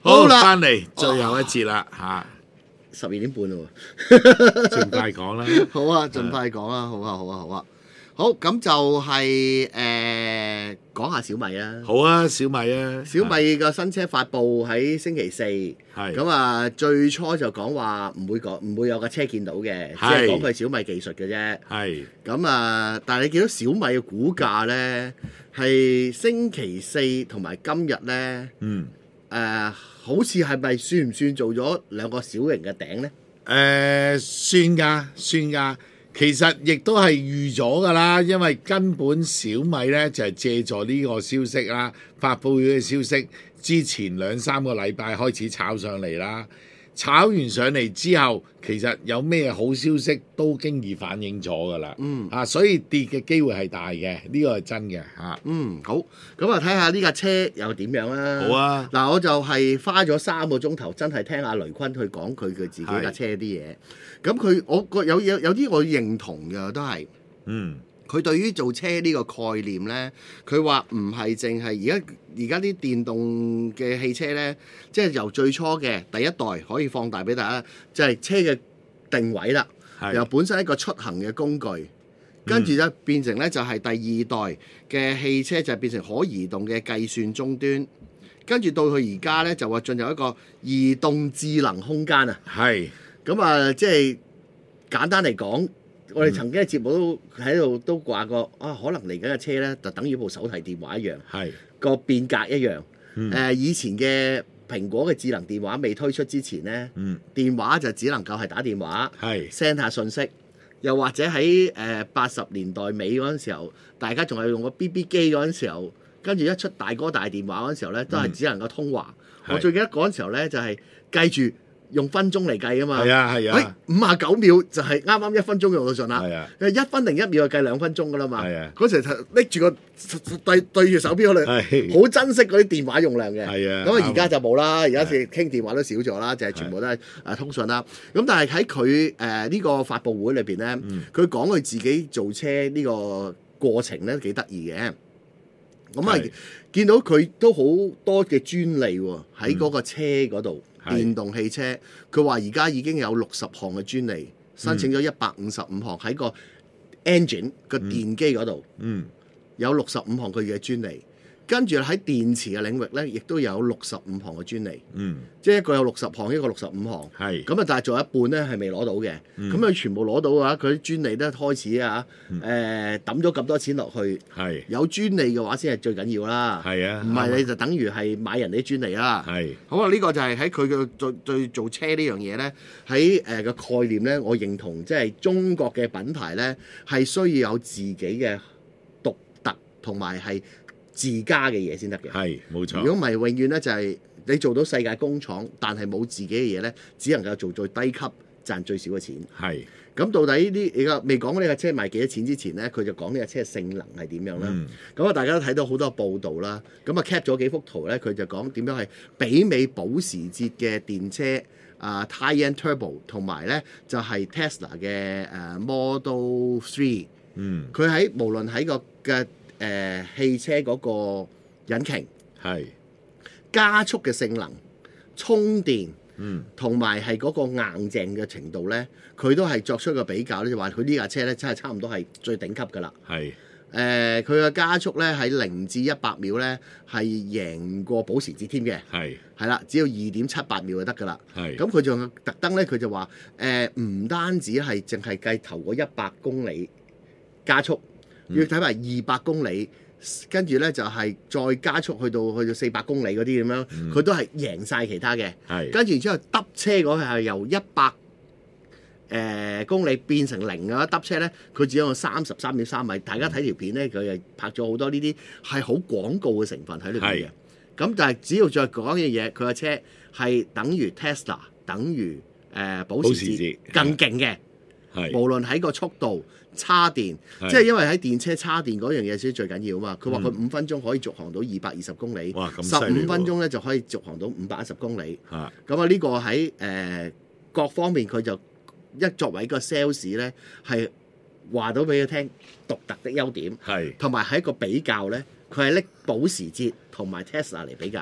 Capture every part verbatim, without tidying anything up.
好啦，翻嚟最後一節啦嚇， 十二點半咯盡快講啦。 喎。好啊，盡快講啦，好啊，好啊，好啊。好，咁就係誒講下小米啊。 好啊，小米啊， 小米個新車發布喺星期四， 係咁啊最初就講話唔會講唔會有架車見到嘅，只係講佢小米技術嘅啫。 係咁啊，但係你見到小米嘅股價咧，係星期四同埋今日咧， 嗯誒好似係咪算唔算做咗兩個小型嘅頂咧？ 誒算㗎，算㗎。其實亦都係預咗㗎啦，因為根本小米咧就係借助呢個消息啦，發布咗嘅消息之前兩三個禮拜開始炒上嚟啦，炒完上嚟之後，其實有咩好消息都經已反映咗㗎啦。 嗯啊，所以跌嘅機會係大嘅，呢個係真嘅嚇。 嗯，好，咁啊睇下呢架車又點樣啦。 好啊， 嗱我就係花咗三個鐘頭，真係聽阿雷坤去講佢佢自己架車啲嘢。咁佢我個有有有啲我認同嘅都係， 嗯， 佢對於做車呢個概念呢，佢話唔係淨係而家而家啲電動嘅汽車呢，即係由最初嘅第一代可以放大俾大家，就係車嘅定位啦， 係由本身一個出行嘅工具，跟住咧變成咧就係第二代嘅汽車就變成可移動嘅計算終端，跟住到佢而家咧就話進入一個移動智能空間啊！ 係咁啊，即係簡單嚟講，我哋曾經嘅節目都喺度都話過啊，可能嚟緊嘅車咧就等於部手提電話一樣， 係個變革一樣。誒、 嗯呃，以前嘅蘋果嘅智能電話未推出之前咧， 嗯電話就只能夠係打電話係 send 下信息，又或者喺誒八十年代尾嗰陣時候，大家仲係用個 B B 機嗰陣時候，跟住一出大哥大電話嗰陣時候咧，都係只能夠通話。 係我最記得嗰陣時候咧，就係、計住用分鐘嚟計啊嘛。 係啊係啊五十九秒就係啱啱一分鐘用到盡啦。 係啊一分零一秒就計兩分鐘噶啦嘛。 係啊嗰時就拎住個對對住手錶嗰係度，好珍惜嗰啲電話用量嘅。 係啊咁啊而家就冇啦，而家係傾電話都少咗啦，就係全部都係誒通訊啦。咁但係喺佢誒呢個發佈會裏邊咧，佢講佢自己做車呢個過程咧幾得意嘅。咁啊係， 見到佢都好多嘅專利喎，喺嗰個車嗰度， 係電動汽車。佢話而家已經有六十項嘅專利，申請咗一百五十五項喺個 engine 個電機嗰度， 嗯有六十五項佢嘅專利。跟住喺電池嘅領域咧，亦都有六十五項嘅專利， 嗯即係一個有六十項，一個六十五項。 係咁啊，但係仲有一半咧係未攞到嘅。咁佢、全部攞到嘅話，佢啲專利咧開始啊，誒抌咗咁多錢落去。 係有專利嘅話先係最緊要啦， 係啊唔係你就等於係買人哋啲專利啦。 係好啊，呢、個就係喺佢嘅對對做車呢樣嘢咧，喺誒個概念咧，我認同即係中國嘅品牌咧係需要有自己嘅獨特同埋係自家嘅嘢先得嘅。 係冇錯。 如果唔係，永遠咧就係你做到世界工廠，但係冇自己嘅嘢咧，只能夠做最低級賺最少嘅錢。 係咁到底呢？而家未講呢架車賣幾多錢之前咧，佢就講呢架車嘅性能係點樣啦。咁啊、 嗯， 大家都睇到好多報道啦。咁啊 cap 咗幾幅圖咧，佢就講點樣係媲美保時捷嘅電車啊 Taycan Turbo，同埋咧就係、是、Tesla 嘅誒 Model Three。 嗯佢喺無論喺個嘅誒、呃、汽車嗰個引擎係加速嘅性能、充電。 嗯同埋係嗰個硬淨嘅程度咧，佢都係作出一個比較咧，就話佢呢架車咧真係差唔多係最頂級㗎啦。 係誒，佢嘅加速咧喺零至一百秒咧係贏過保時捷添嘅， 係係啦，只要二點七八秒就得㗎啦。 係咁佢仲特登咧，佢就話誒唔單止係淨係計頭嗰一百公里加速，要睇埋二百公里。跟住咧就係、是、再加速去到去到四百公里嗰啲咁樣，佢、都係贏晒其他嘅。 係跟住然之後揼車嗰係由一百誒公里變成零嘅揼車咧，佢只有三十三點三米。大家睇條片咧，佢係拍咗好多呢啲係好廣告嘅成分喺裏邊嘅。咁但係只要再講嘅嘢，佢嘅車係等於 Tesla，等於誒、呃、保時捷保時捷更勁嘅。 係無論喺個速度、叉電， 係即係因為喺電車叉電嗰樣嘢先最緊要啊嘛。佢話佢五分鐘可以續航到二百二十公里， 哇咁十犀利喎五分鐘咧就可以續航到五百一十公里。 嚇咁啊，呢個喺誒、呃、各方面佢就一作為一個 sales 咧，係話到俾佢聽獨特的優點， 係同埋喺一個比較咧，佢係拎保時捷同埋 Tesla 嚟比較。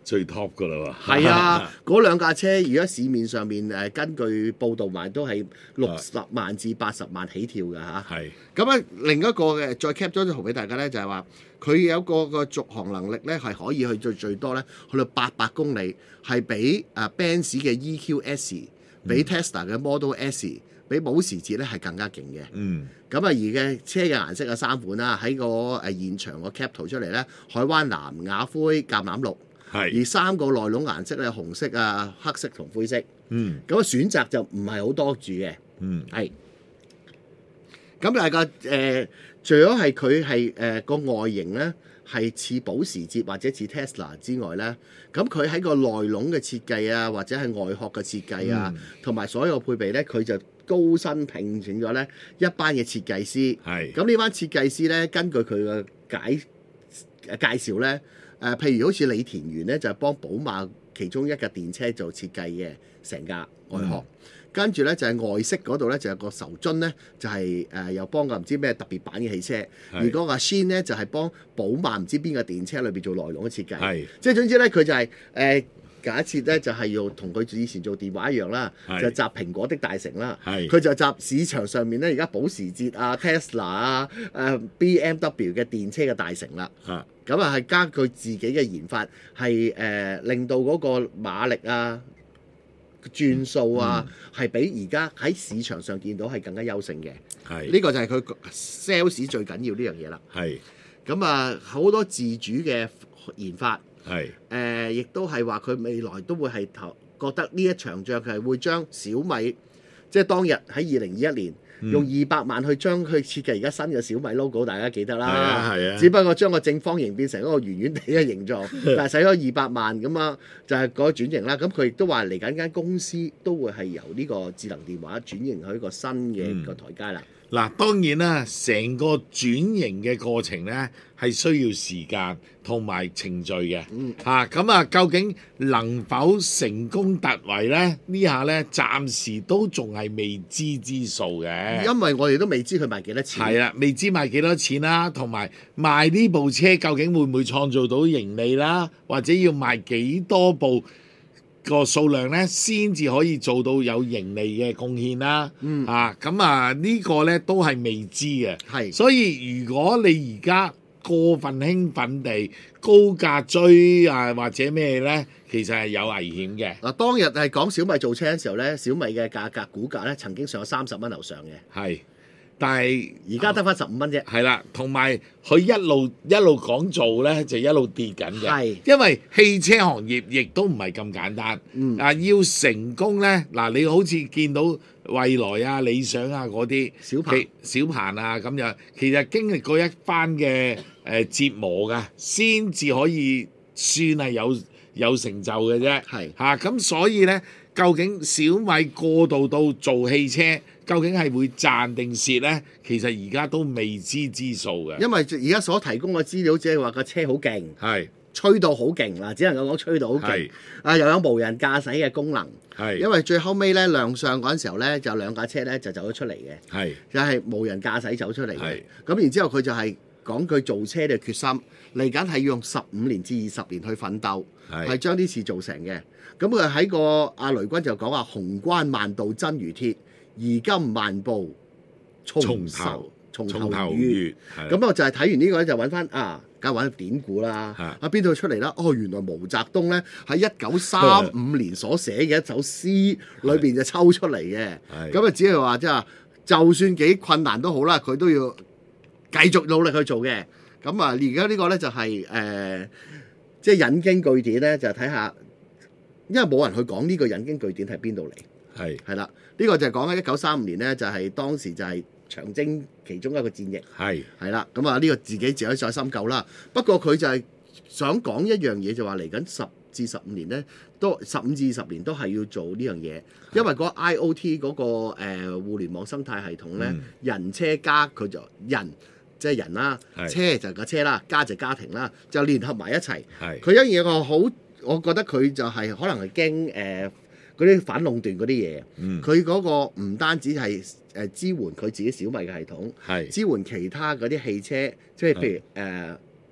最 top 噶啦喎。 係啊，嗰兩架車而家市面上面誒根據報道賣都係六十萬至八十萬起跳㗎嚇。 係咁咧另一個嘅再 cap 咗張圖俾大家咧，就係話佢有個個續航能力咧係可以去最最多咧去到八百公里，係比誒 Benz 嘅 E Q S、比 Tesla 嘅 Model S、比保時捷咧係更加勁嘅。 嗯。 咁啊，而嘅車嘅顏色有三款啦，喺個誒現場個 cap 圖出嚟咧，海灣藍、雅灰、橄欖綠。 係。 而三個內籠顏色咧，紅色啊、黑色同灰色。 嗯。 咁啊，選擇就唔係好多住嘅。 嗯。 係。咁但係個誒，除咗係佢係誒個外形咧係似保時捷或者似 Tesla 之外咧，咁佢喺個內籠嘅設計啊，或者係外殼嘅設計啊，同埋、嗯、所有配備咧，佢就高薪聘請咗咧一班嘅設計師。 係。咁呢班設計師咧，根據佢嘅解誒介紹咧。誒、呃，譬如好似李田園咧，就係、是、幫寶馬其中一架電車做設計嘅成架外殼，嗯、跟住咧就係、是、外飾嗰度咧就有個頭樽咧，就係、是、誒、呃、又幫個唔知咩特別版嘅汽車，是而嗰個 Shin 咧就係、是、幫寶馬唔知邊個電車裏邊做內籠嘅設計，係是即係總之咧佢就係、是、誒。呃假設咧就係要同佢以前做電話一樣啦，是就集蘋果的大成啦。佢是就集市場上面咧，而家保時捷啊、Tesla 啊、誒、呃、B M W 嘅電車嘅大成啦。咁啊係加佢自己嘅研發，係誒、呃、令到嗰個馬力啊、轉數啊，係、嗯、比而家喺市場上見到係更加優勝嘅。係呢是個就係佢 sales 最緊要呢樣嘢啦。係咁啊，好多自主嘅研發。係誒、呃，亦都係話佢未來都會係投覺得呢一場仗係會將小米，即係當日喺二零二一年、嗯、用二百萬去將佢設計而家新嘅小米 logo，大家記得啦。係啊係啊。只不過將個正方形變成一個圓圓地嘅形狀，但係使咗二百萬咁啊，就係、是、個轉型啦。咁佢亦都話嚟緊間公司都會係由呢個智能電話轉型去一個新嘅個台階啦。 嗱、嗯，當然啦，成個轉型嘅過程咧係需要時間同埋程序嘅，嚇咁、嗯、啊，究竟能否成功突圍咧？呢下咧暫時都仲係未知之數嘅， 因為我哋都未知佢賣幾多錢。 係啦，未知賣幾多錢啦，同埋賣呢部車究竟會唔會創造到盈利啦，或者要賣幾多部個數量咧，先至可以做到有盈利嘅貢獻啦。嗯，啊，咁啊呢個咧都係未知嘅。係，所以如果你而家過分興奮地高價追啊或者咩咧，其實係有危險嘅。 嗱，當日係講小米造車嘅時候咧，小米嘅價格股價咧曾經上咗三十蚊樓上嘅。 係。但係而家得翻十五蚊啫， 係啦，同埋佢一路一路講做咧，就一路跌緊嘅。係，因為汽車行業亦都唔係咁簡單。嗯，啊，要成功咧，嗱，你好似見到蔚來啊、理想啊嗰啲小鵬、小鵬啊咁樣，其實經歷過一番嘅誒折磨㗎，先至可以算係有有成就嘅啫。係嚇，咁所以咧，究竟小米過渡到做汽車，究竟係會賺定蝕呢？其實而家都未知之數嘅。 因為而家所提供嘅資料只係話個車好勁， 係吹到好勁嗱，只能夠講吹到好勁。啊，又有無人駕駛嘅功能。係，因為最後尾咧亮相嗰陣時候咧，就兩架車咧就走咗出嚟嘅。係，就係無人駕駛走出嚟嘅。咁然之後佢就係講佢造車嘅決心，嚟緊係要用十五年至二十年去奮鬥，係將啲事做成嘅。咁佢喺個阿雷軍就講話：鴻關萬道真如鐵。而今萬步從頭從頭越，咁我就係睇完呢個咧，就揾翻啊，梗係揾典故啦。啊邊度出嚟啦？哦，原來毛澤東咧喺一九三五年所寫嘅一首詩裏邊就抽出嚟嘅。咁啊，只係話即係，就算幾困難都好啦，佢都要繼續努力去做嘅。咁啊，而家呢個咧就係、是、誒，即、呃、係、就是、引經據典咧，就睇下，因為冇人去講呢個引經據典係邊度嚟。係係啦，呢、這個就係講緊一九三五年咧，就係、是、當時就係長征其中一個戰役。係係啦，咁啊呢個自己自己再深究啦。不過佢就係想講一樣嘢，就話嚟緊十至十五年咧，都十五至二十年都係要做呢樣嘢，因為嗰個 I O T 嗰、那個誒、呃、互聯網生態系統咧，嗯、人車家佢就人即係、就是、人啦，是車就係架車啦，家就家庭啦，就聯合埋一齊。係佢一樣個好，我覺得佢就係、是、可能係驚誒。呃嗰啲反壟斷嗰啲嘢，佢嗰、嗯、個唔單止係誒支援佢自己小米嘅系統，係是支援其他嗰啲汽車，即係譬如誒是、呃、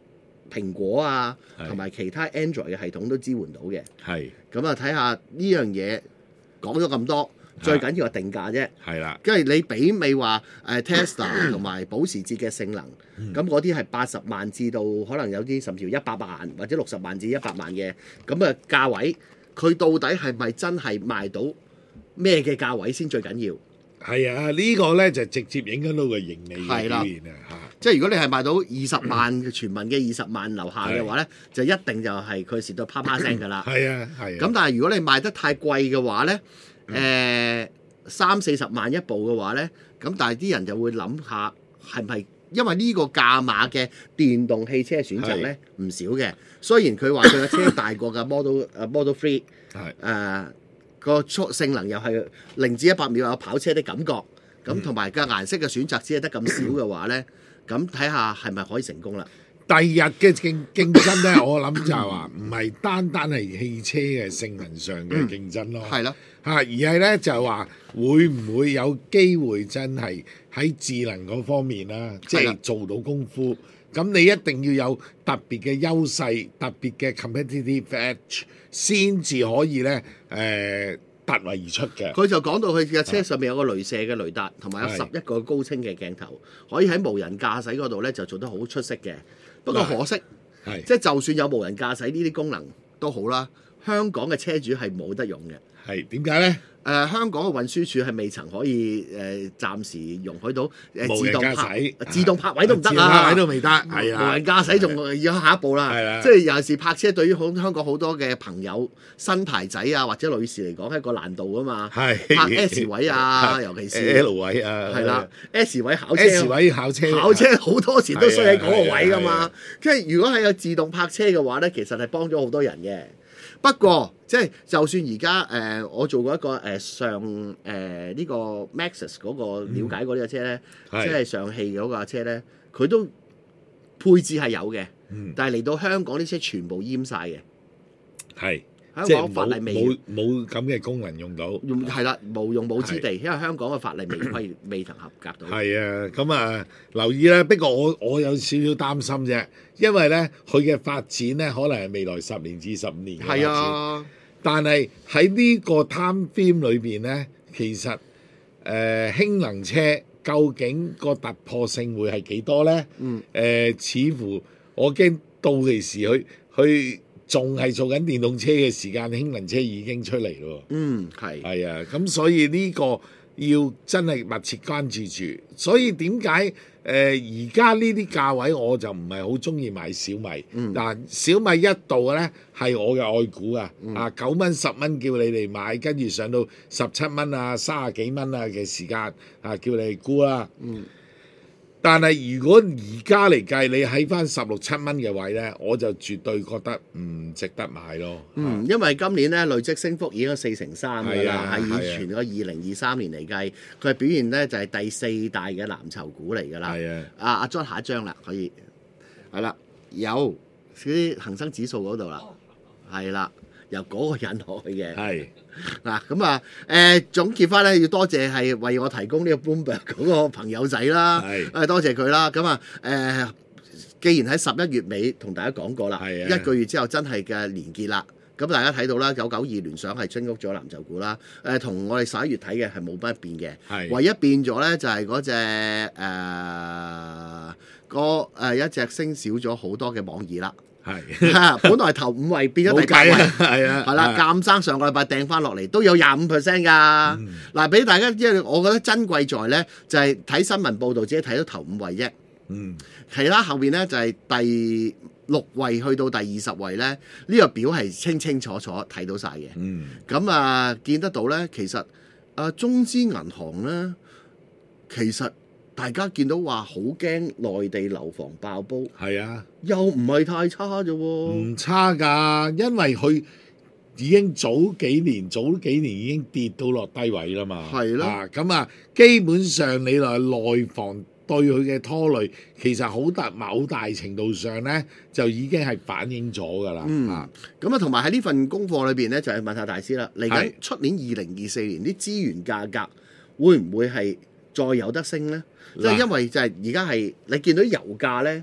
蘋果啊， 係同埋其他 Android 嘅系統都支援到嘅。 係咁啊，睇下呢樣嘢講咗咁多，最緊要係定價啫。 係啦， 跟住你媲美話誒 Tesla 同埋保時捷嘅性能，咁嗰啲係八十萬至到可能有啲甚至乎一百萬或者六十萬至一百萬嘅咁嘅價位，佢到底係咪真係賣到咩嘅價位先最緊要？ 係啊，呢個咧就直接影響到個盈利嘅係啦表現啊嚇。 即係如果你係賣到二十萬全民嘅二十萬樓下嘅話咧，就一定就係佢蝕到啪啪聲㗎啦。 係啊係啊。 咁但係如果你賣得太貴嘅話咧，誒三四十萬一部嘅話咧，咁但係啲人就會諗下係咪因為呢個價碼嘅電動汽車選擇咧唔少嘅。雖然佢話佢嘅車大過嘅 Model 誒 Model Three 係誒個速性能又係零至一百秒有跑車的感覺，咁同埋個顏色嘅選擇只係得咁少嘅話咧，咁睇下係咪可以成功啦？ 第二日嘅競競爭咧，我諗就係話唔係單單係汽車嘅性能上嘅競爭咯， 係啦、 嚇，而係咧就係話會唔會有機會真係喺智能嗰方面啦，即係係啦做到功夫。咁你一定要有特別嘅優勢、特別嘅 competitive edge，先至可以咧誒、呃、突圍而出嘅。 佢就講到佢嘅車上面有個雷射嘅雷達，同埋有十一個高清嘅鏡頭，可以喺無人駕駛嗰度咧就做得好出色嘅。不過可惜， 係即係就算有無人駕駛呢啲功能都好啦，香港嘅車主係冇得用嘅。 係點解咧？ 誒、呃、香港嘅運輸署係未曾可以誒、呃、暫時容許到誒、呃、 無人自動泊駕駛自動泊位都唔得自動泊啊！ 位都未得，係啊， 無人駕駛仲要下一步啦， 係啦即係尤其是泊車對於好香港好多嘅朋友、新牌仔啊或者女士嚟講係一個難度啊嘛。 係泊 S 位啊，尤其是 L 位啊， 係啦，S 位考車 ，S 位考車， 考車好多時都需喺嗰個位噶係啊係嘛。即係如果係有自動泊車嘅話咧，其實係幫咗好多人嘅。不過，即係就算而家誒，我做過一個誒、呃、上誒呢、呃這個 Maxus 嗰個了解過呢個車咧， 嗯、 即係上汽嗰架車咧，佢都配置係有嘅， 嗯、 但係嚟到香港啲車全部閹晒嘅， 係香即係港法例未冇冇咁嘅功能用到。 用係啦，無用武之地，因為香港嘅法例未規未曾合格到。 係啊，咁啊留意啦。不過我我有少少擔心啫，因為咧佢嘅發展咧可能係未來十年至十五年嘅發展。 係啊， 但係喺呢個 time frame 裏邊咧，其實誒、呃、氫能車究竟個突破性會係幾多咧？ 嗯， 誒、呃、似乎我驚到期時佢佢仲係做緊電動車嘅時間，氫能車已經出嚟咯。 嗯，係。 係啊，咁所以呢個要真係密切關注住。所以點解誒而家呢啲價位我就唔係好中意買小米。 嗯嗱、小米一度咧係我嘅愛股啊！ 嗯啊九蚊十蚊叫你哋買，跟住上到十七蚊啊、三十幾蚊啊嘅時間啊，叫你哋沽啦。 嗯。 但係如果而家嚟計，你喺翻十六七蚊嘅位咧，我就絕對覺得唔值得買咯。 嗯，因為今年咧累積升幅已經有四成三㗎啦， 係啊係以係啊全個二零二三年嚟計，佢係表現咧就係第四大嘅藍籌股嚟㗎啦。 係啊， 啊阿 John 下一張啦，可以係啦，有啲恒生指數嗰度啦，係啦，由嗰個引落去嘅。 係嗱咁啊誒總結翻咧，要多謝係為我提供呢個 Bloomberg 嗰個朋友仔啦， 係誒多謝佢啦。咁啊誒，既然喺十一月尾同大家講過啦， 係啊一個月之後真係嘅連結啦。咁大家睇到啦，九九二聯想係追谷咗藍籌股啦。誒、同我哋十一月睇嘅係冇乜變嘅， 係唯一變咗咧就係嗰隻誒個誒一隻升少咗好多嘅網易啦。 係本來頭五位變咗冇第八位， 計啊，係啊， 係啦，鑑生上個禮拜掟翻落嚟都有廿五 percent 㗎。嗱，俾大家，因為我覺得珍貴在咧，就係、睇新聞報導，只係睇到頭五位啫。 嗯， 其他後邊咧就係、第六位去到第二十位咧，呢、個表係清清楚楚睇到晒嘅。 嗯， 咁啊，見得到咧，其實啊中資銀行咧，其實大家見到話好驚內地樓房爆煲， 係啊， 又唔係太差啫喎。 唔差㗎，因為佢已經早幾年，早幾年已經跌到落低位啦嘛。 係咯啊，咁啊，基本上你話內房對佢嘅拖累，其實好大某大程度上咧，就已經係反映咗㗎啦。 嗯啊， 咁啊，同埋喺呢份功課裏邊咧，就係問下大師啦。嚟緊係出年二零二四年啲資源價格會唔會係再有得升咧？即係嗱因為就係而家係你見到油價咧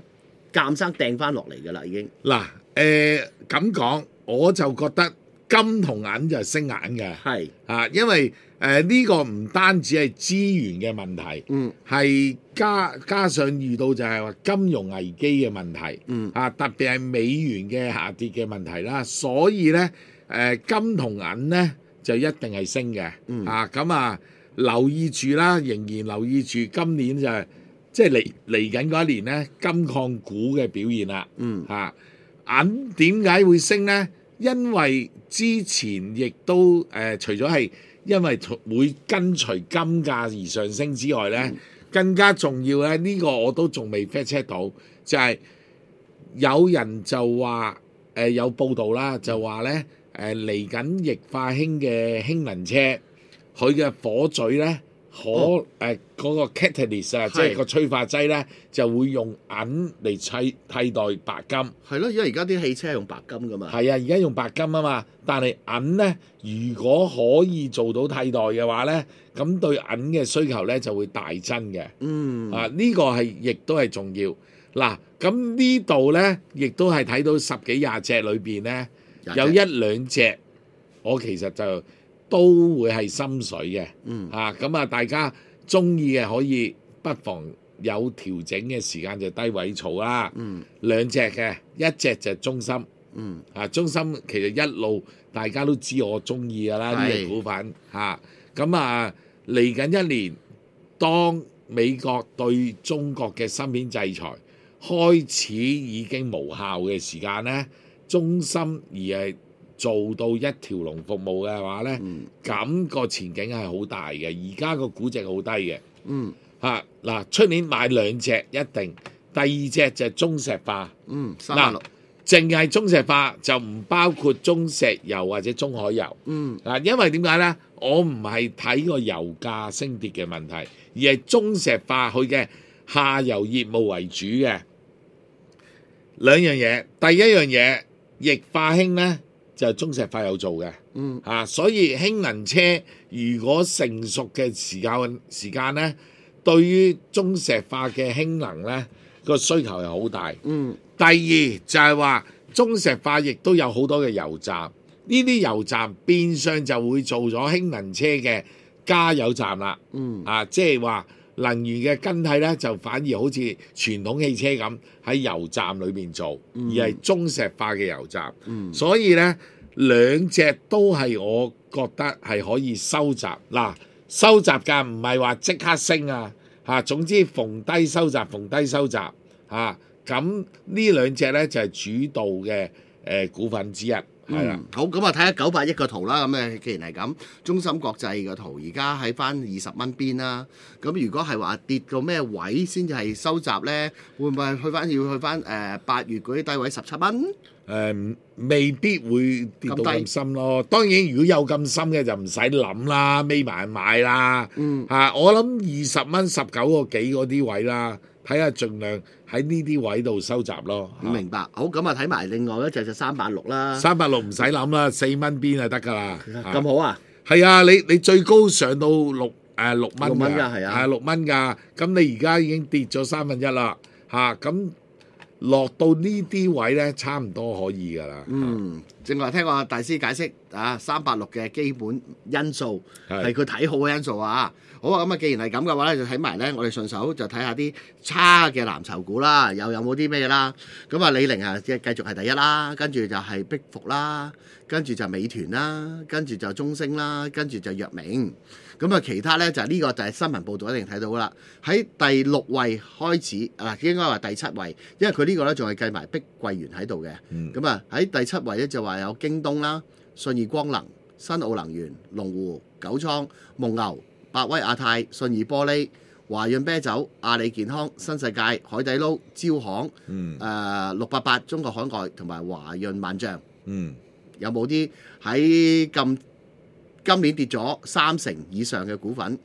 鑑生掟翻落嚟㗎啦，已經。 嗱誒咁講，我就覺得金同銀就係升硬嘅， 係啊，因為誒呢、呃呢個唔單止係資源嘅問題， 嗯係加加上遇到就係話金融危機嘅問題， 嗯啊特別係美元嘅下跌嘅問題啦，所以咧誒、呃、金同銀咧就一定係升嘅， 嗯啊咁啊留意住啦，仍然留意住今年就係、即係嚟嚟緊嗰一年咧金礦股嘅表現啦， 嗯啊銀點解會升咧？因為之前亦都誒、呃，除咗係因為會跟隨金價而上升之外咧， 嗯、 更加重要咧，呢、這個我都仲未 fact check 到，就係、是、有人就話誒、呃、有報道啦，就話咧誒嚟緊液化氫嘅氫能車，佢嘅火嘴咧可誒嗰、呃那個 catalyst 啊，即係個催化劑咧，就會用銀嚟替替代白金。 係咯，因為而家啲汽車係用白金㗎嘛。 係啊，而家用白金啊嘛，但係銀咧，如果可以做到替代嘅話咧，咁對銀嘅需求咧就會大增嘅。 嗯啊，呢、這個係亦都係重要。嗱，咁呢度咧，亦都係睇到十幾廿隻裏邊咧，有一兩隻我其實就都會係心水嘅。 嗯啊，咁啊，大家中意嘅可以不妨有調整嘅時間就低位儲啦。 嗯，兩隻嘅，一隻就係中芯。 嗯啊，中芯其實一路大家都知我中意㗎啦，呢隻股份嚇。咁啊，嚟緊一年，當美國對中國嘅芯片制裁開始已經無效嘅時間咧，中芯而係做到一條龍服務嘅話咧，咁、嗯、個前景係好大嘅。而家個估值好低嘅。 嗯嚇嗱，出年買兩隻一定，第二隻就係中石化。 嗯，三百六。 淨係中石化就唔包括中石油或者中海油。 嗯， 嗱，因為點解咧？我唔係睇個油價升跌嘅問題，而係中石化佢嘅下游業務為主嘅兩樣嘢。第一樣嘢，液化氫咧就係中石化有做嘅。 嗯， 啊，所以氫能車如果成熟嘅時間時間咧，對於中石化嘅氫能咧個需求係好大。 嗯。 第二就係話中石化亦都有好多嘅油站，呢啲油站變相就會做咗氫能車嘅加油站啦。 嗯， 啊，即係話能源嘅更替咧，就反而好似傳統汽車咁喺油站裏邊做， 嗯、 而係中石化嘅油站。 嗯， 所以咧兩隻都係我覺得係可以收集。嗱，收集㗎唔係話即刻升啊，嚇，總之逢低收集，逢低收集嚇。咁呢兩隻咧就係、是、主導嘅誒、呃、股份之一，係啦、 嗯。好，咁啊睇下九百億個圖啦。咁誒，既然係咁，中芯國際嘅圖而家喺翻二十蚊邊啦。咁如果係話跌到咩位先至係收集咧，會唔會去翻要去翻誒八月嗰啲低位十七蚊？誒、 呃，未必會跌到咁深咯。當然，如果有咁深嘅就唔使諗啦，眯埋買啦。 嗯， 嚇、啊，我諗二十蚊十九個幾嗰啲位啦，睇下盡量喺呢啲位度收集咯。 明白。好，咁啊睇埋另外一隻就三百六啦。 三百六唔使諗啦，四蚊邊就得㗎啦。 咁好啊？ 係啊，你你最高上到六誒六蚊六蚊㗎，係啊， 係六蚊㗎。咁你而家已經跌咗三分一啦，嚇咁。落到呢啲位咧，差唔多可以㗎啦。 嗯，正話聽個大師解釋啊，三百六嘅基本因素係佢睇好嘅因素啊。好啊，咁啊，既然係咁嘅話咧，就睇埋咧，我哋順手就睇下啲差嘅藍籌股啦，又有冇啲咩啦？咁啊，李寧啊，即係繼續係第一啦，跟住就係碧服啦，跟住就美團啦，跟住就中升啦，跟住就藥明。咁啊，其他咧就係、是、呢個就係新聞報導一定睇到噶啦。喺第六位開始啊，應該話第七位，因為佢呢個咧仲係計埋碧桂園喺度嘅。咁啊、嗯，喺第七位咧就話有京東啦、信義光能、新奧能源、龍湖、九倉、蒙牛、百威亞太、信義玻璃、華潤啤酒、阿里健康、新世界、海底撈、招行、誒六八八、中國海外同埋華潤萬象。 嗯， 有冇啲喺咁？今年跌咗三成以上嘅股份，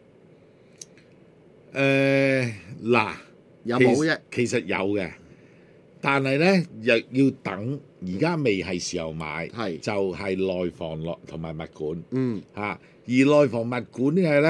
誒嗱、呃， 有冇啫？ 其實有嘅，但係咧又要等，而家未係時候買， 係就係內房落同埋物管， 嗯嚇、啊。而內房物管嘅咧，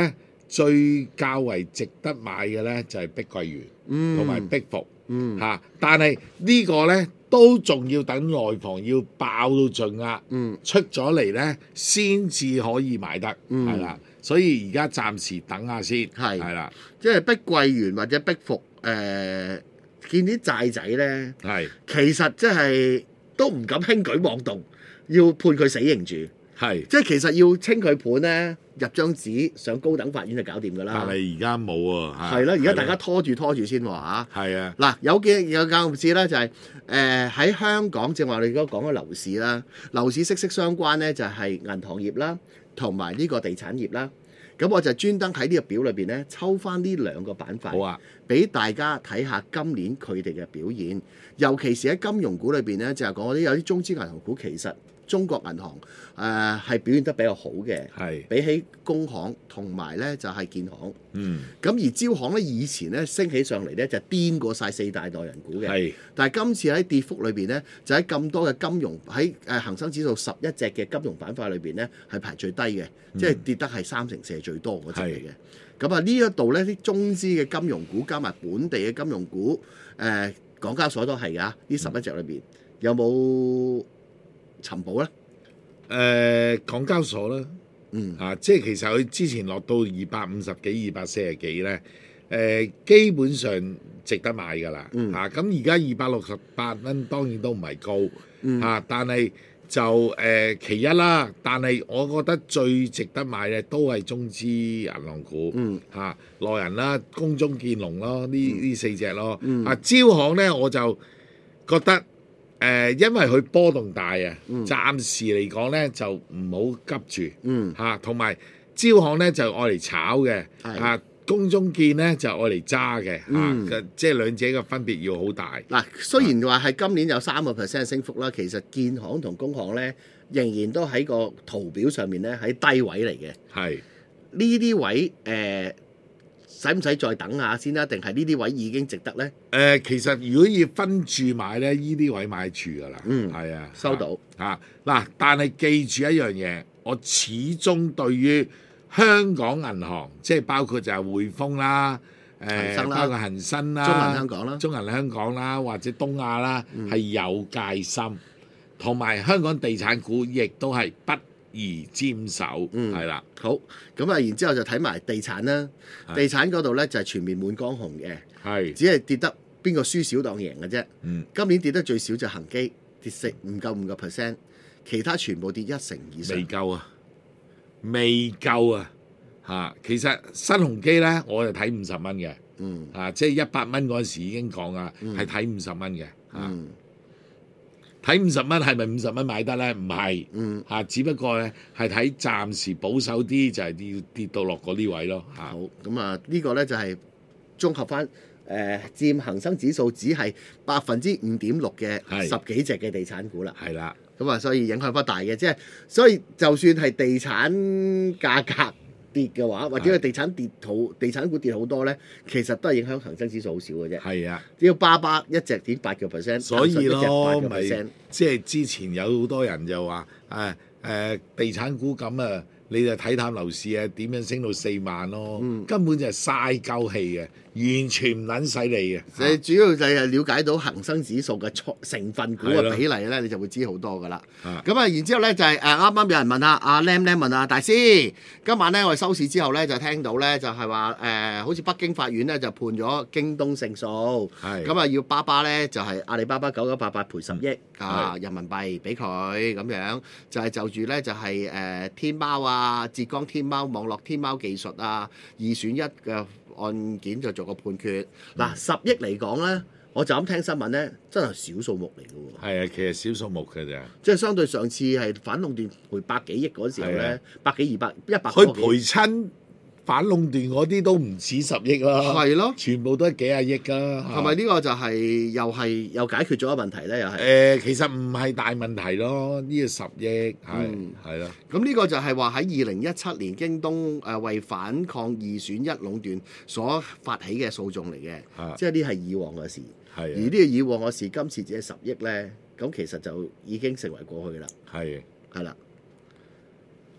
最較為值得買嘅咧就係碧桂園嗯同埋碧服嗯嚇、但係呢個咧都仲要等內房要爆到盡啦， 嗯出咗嚟咧先至可以買得， 嗯係啦、所以而家暫時等下先， 係係啦， 即係碧桂園或者碧服誒、呃，見啲債仔咧， 係其實即係都唔敢輕舉妄動，要判佢死刑住。 係， 即係其實要清佢盤咧，入張紙上高等法院就搞掂㗎但啦。 係而家冇喎， 係啦，而家大家拖住拖住先喎嚇。 係啊， 嗱，有嘅有間唔知啦，就係誒喺香港，正話你而家講嘅樓市啦，樓市息息相關咧，就係銀行業啦，同埋呢個地產業啦。咁我就專登喺呢個表裏邊咧，抽翻呢兩個板塊， 好啊， 俾大家睇下今年佢哋嘅表現，尤其是喺金融股裏邊咧，就係講嗰啲有啲中資銀行股，其實中國銀行誒係、呃、表現得比較好嘅， 係， 比起工行同埋咧就係、是、建行。 嗯， 咁而招行咧以前咧升起上嚟咧就癲過晒四大代人股嘅， 係， 但係今次喺跌幅裏邊咧，就喺咁多嘅金融喺誒恆生指數十一隻嘅金融板塊裏邊咧係排最低嘅，即係跌得係三成四係最多嗰隻嚟嘅。咁啊呢一度咧啲中資嘅金融股加埋本地嘅金融股，誒、呃、港交所都係㗎，呢十一隻裏邊有冇尋寶咧？ 誒、港交所啦。 嗯啊，即係其實佢之前落到二百五十幾、二百四十幾咧，誒、基本上值得買㗎啦。 嗯啊，咁而家二百六十八蚊當然都唔係高， 嗯啊，但係就誒、其一啦。但係我覺得最值得買嘅都係中資銀行股， 嗯嚇內人啦、工中建龍咯，呢呢四隻咯。 嗯啊，招行咧我就覺得。誒、因為佢波動大啊， 嗯暫時嚟講咧就唔好急住嗯嚇，同埋招行咧就愛嚟炒嘅， 係啊公中建咧就愛嚟揸嘅嗯嚇，即係兩者嘅分別要好大。 嗱，雖然話係今年有三個 percent 升幅啦，其實建行同工行咧仍然都喺個圖表上面咧喺低位嚟嘅。 係呢啲位誒，使唔使再等下先啦？定係呢啲位已經值得咧？ 誒、其實如果要分住買咧，依啲位買住㗎啦。 嗯係啊， 收到嚇嗱、但係記住一樣嘢，我始終對於香港銀行，即係包括就係匯豐啦。誒、 恒生啦包括恒生啦、 中銀香港啦中銀香港啦，或者東亞啦，係、有戒心，同埋香港地產股亦都係不宜沾手， 嗯係啦、 好，咁啊，然之後就睇埋地產啦。 係地產嗰度咧就係全面滿江紅嘅， 係， 只係跌得邊個輸少當贏嘅啫。 嗯， 今年跌得最少就恒基跌四唔夠五個 percent，其他全部跌一成以上未。夠啊，未夠啊，嚇、其實新鴻基咧，我就睇五十蚊嘅， 嗯啊，即係一百蚊嗰陣時已經講啦， 嗯係睇五十蚊嘅，嚇、 嗯睇五十蚊係咪五十蚊買得咧？唔係。 嗯， 嚇，只不過咧係睇暫時保守啲，就係要跌到落嗰啲位咯嚇。 好，咁啊呢個咧就係綜合翻誒、呃、佔恒生指數只係百分之五點六嘅係十幾隻嘅地產股啦。 係啦， 咁啊，所以影響不大嘅，即係所以就算係地產價格跌嘅話，或者係地產跌好，地產股跌好多咧，其實都係影響恒生指數好少嘅啫。 係啊， 只要巴巴一隻跌八個 percent， 所以咯， 八個咪 percent， 即係之前有好多人就話誒誒地產股咁啊，你就睇淡樓市啊，點樣升到四萬咯？ 嗯根本就係嘥鳩氣嘅，完全唔撚使你嘅。 你主要就係了解到恒生指數嘅錯成分股係咯嘅比例咧，你就會知好多噶啦。 啊咁啊，然之後咧就係誒啱啱有人問啊，阿 Lam Lam 問啊，大師，今晚咧我哋收市之後咧就聽到咧就係話誒，好似北京法院咧就判咗京東勝訴， 係咁啊要巴巴咧就係阿里巴巴九九八八賠十億啊係人民幣俾佢咁樣，就係就住咧就係誒天貓啊、浙江天貓、網絡天貓技術啊二選一嘅案件就做個判決。嗱十億嚟講咧，我就咁聽新聞咧，真係小數目嚟嘅喎。 係啊，其實少數目嘅咋。 即係相對上次係反壟斷賠百幾億嗰時候係啊咧，百幾二百一百佢個幾賠親反壟斷嗰啲都唔止十億啦， 係咯， 全部都係幾廿億㗎。 係咪呢個就係又係又解決咗個問題咧？又係誒、其實唔係大問題咯，呢、個十億係嗯係咯， 咁呢個就係話喺二零一七年京東誒為反抗二選一壟斷所發起嘅訴訟嚟嘅， 啊即係呢係以往嘅事。而係呢個以往嘅事，今次只係十億咧，咁其實就已經成為過去啦， 係係啦。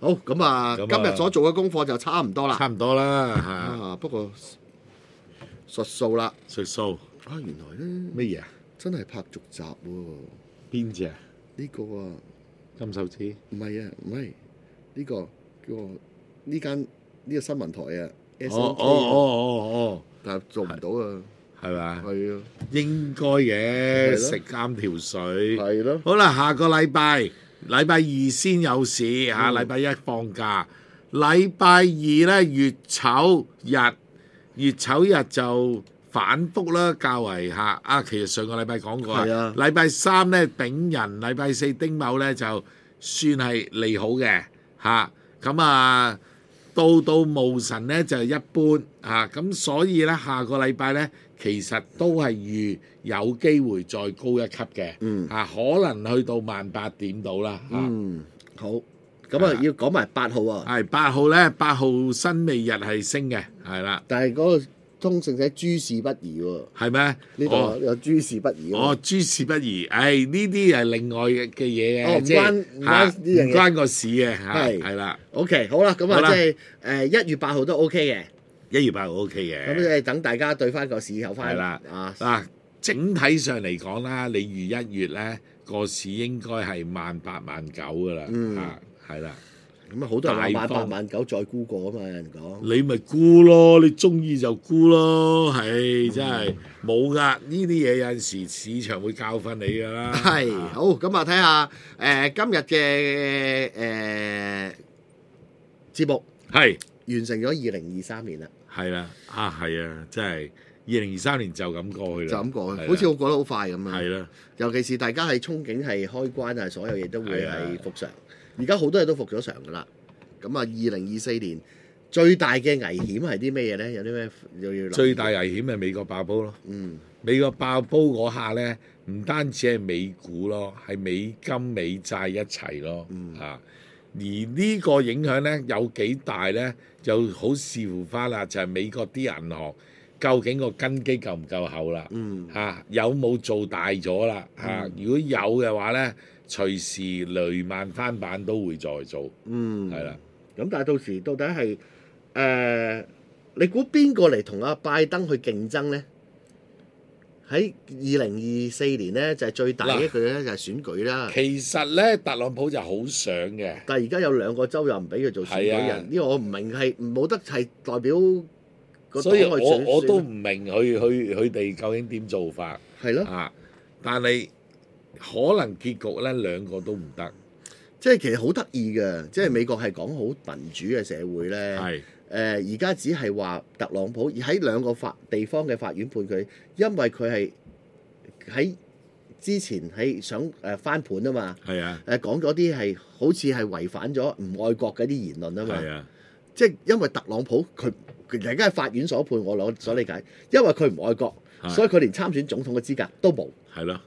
好咁啊， 咁啊今日所做嘅功課就差唔多啦。 差唔多啦嚇， 啊，不過術數啦。 食數啊，原來咧乜嘢啊？ 真係拍續集喎。 邊只啊？ 呢個啊， 金手指？ 唔係啊，唔係呢個叫個呢間呢個新聞台啊。 哦哦哦哦但係做唔到啊。 哦，係咪？ 係啊。 應該嘅， 係咯食啱條水。 係咯。 好啦，下個禮拜禮拜二先有市嚇， 嗯禮拜一放假。禮拜二咧月丑日，月丑日就反覆啦，較為嚇啊。其實上個禮拜講過係啊禮拜三咧丙寅，禮拜四丁卯咧就算係利好嘅嚇。咁啊，到到戊辰咧就一般嚇。咁、所以咧下個禮拜咧其實都係預有機會再高一級嘅。 嗯啊，可能去到萬八點到啦嚇。 嗯，好。咁啊，要講埋八號啊。 係八號咧，八號新未日係升嘅，係啦， 但係嗰個通勝寫諸事不宜喎。 係咩？ 呢度哦有諸事不宜喎。 哦，諸事不宜，誒呢啲係另外嘅嘢嘅， 哦唔即係關唔關嚇呢樣嘢唔關個市嘅嚇， 係係啦， OK，好啦，咁好啦啊，即係誒一月八號都 OK 嘅。 一月八號 O K 咁即嘅， 係等大家對翻個市後翻係啦啊。 嗱，整體上嚟講啦，你預一月咧個市應該係萬八萬九噶啦， 嗯嚇係啦。 咁啊，好多人話大萬八方萬九再沽過啊嘛，有人講。 你咪沽咯，你中意就沽咯，係真係冇噶。呢啲嘢有陣時市場會教訓你噶啦。 係啊好，咁啊睇下誒今日嘅誒節目係完成咗二零二三年啦， 係啦，啊係啊，真係二零二三年就咁過去啦， 就咁過去， 係啦好似我過得好快咁啊。 係啦， 尤其是大家係憧憬係開關啊，所有嘢都會係啊係復常。而家好多嘢都復咗常噶啦。咁啊，二零二四年最大嘅危險係啲咩嘢咧？有啲咩又要留意最大危險係美國爆煲咯。 嗯美國爆煲嗰下咧，唔單止係美股咯，係美金、美債一齊咯， 嗯啊！而呢個影響咧有幾大咧，就好視乎翻啦，就係、美國啲銀行究竟個根基夠唔夠厚啦， 嗯嚇、有冇做大咗啦，嚇、如果有嘅話咧，隨時雷曼翻版都會再做， 嗯， 係啦。 咁但係到時到底係誒、呃你估邊個嚟同阿拜登去競爭咧？喺二零二四年咧，就係、最大嘅一句咧，就係選舉啦。 其實咧，特朗普就好想嘅。 但係而家有兩個州又唔俾佢做選舉係啊人，呢個我唔明係冇得係代表個黨所以我去選我都唔選明佢佢佢哋究竟點做法係咯， 啊！但係可能結局咧兩個都唔得， 即係其實好得意嘅，即係美國係講好民主嘅社會咧。 係誒而家只係話特朗普而喺兩個法地方嘅法院判佢，因為佢係喺之前係想誒翻盤啊嘛， 係啊誒講咗啲係好似係違反咗唔愛國嘅啲言論啊嘛， 係啊即係因為特朗普佢佢而家係法院所判，我攞所理解，因為佢唔愛國， 係所以佢連參選總統嘅資格都冇。 係咯，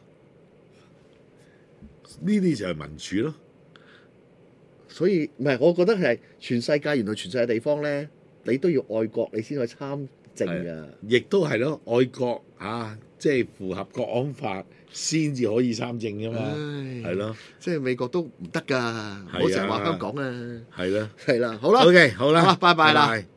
呢啲就係民主咯。 所以唔係，我覺得係全世界原來全世界地方咧，你都要愛國，你先可以參政㗎。 亦都係咯，愛國啊，即係符合國安法先至可以參政噶嘛， 唉係咯， 即係美國都唔得㗎，唔好成日話香港啊。 係咯。 係啦，好啦 OK，好啦， 好啦拜拜啦拜拜